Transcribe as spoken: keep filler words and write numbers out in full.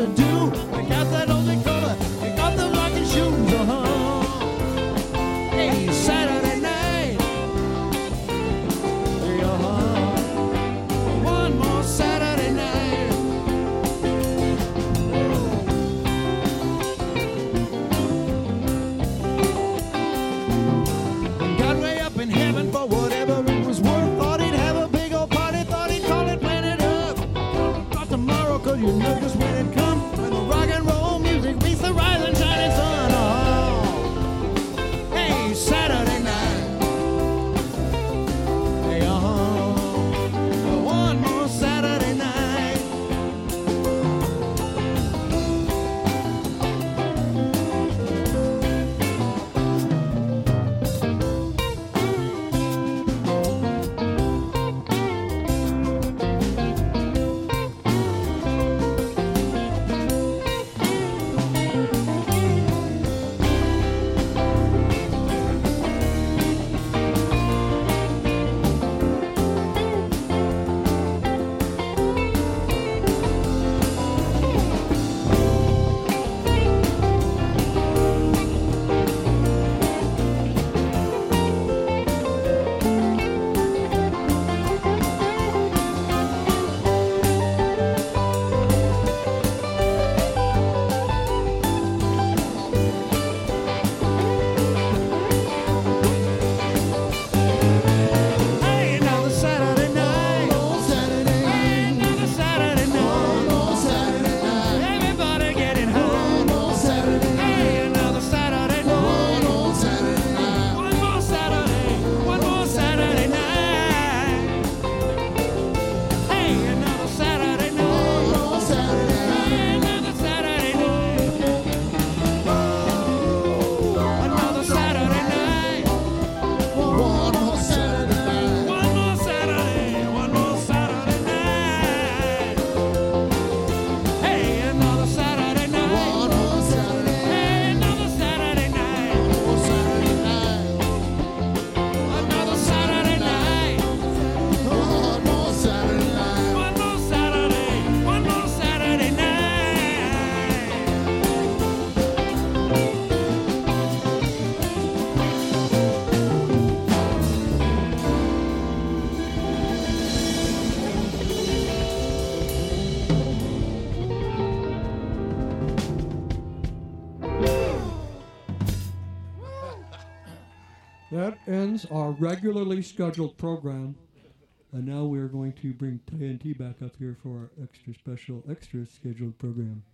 to do. We got that only color, we got the rocking shoes, uh-huh. Hey, Saturday night. Hey, uh-huh. One more Saturday night. Got way up in heaven for whatever it was worth. Thought he'd have a big old party, thought he'd call it Planet Earth. Not tomorrow, cause you know just when it comes. When the rock and roll music meets the rising shining sun. Oh, hey, Saturday night. Hey, uh-huh. One more Saturday night. Hey, another Saturday night. Hey, another Saturday night. Everybody getting high. Hey, another Saturday night. One more Saturday, one more Saturday night. Hey, another Saturday night. Hey, another Saturday night. Another Saturday night. One more Saturday, one more Saturday night. Hey, another Saturday night. Hey, another Saturday night. Another Saturday night. One more Saturday, one more Saturday night. That ends our regularly scheduled program. And now we're going to bring T N T back up here for our extra special, extra scheduled program.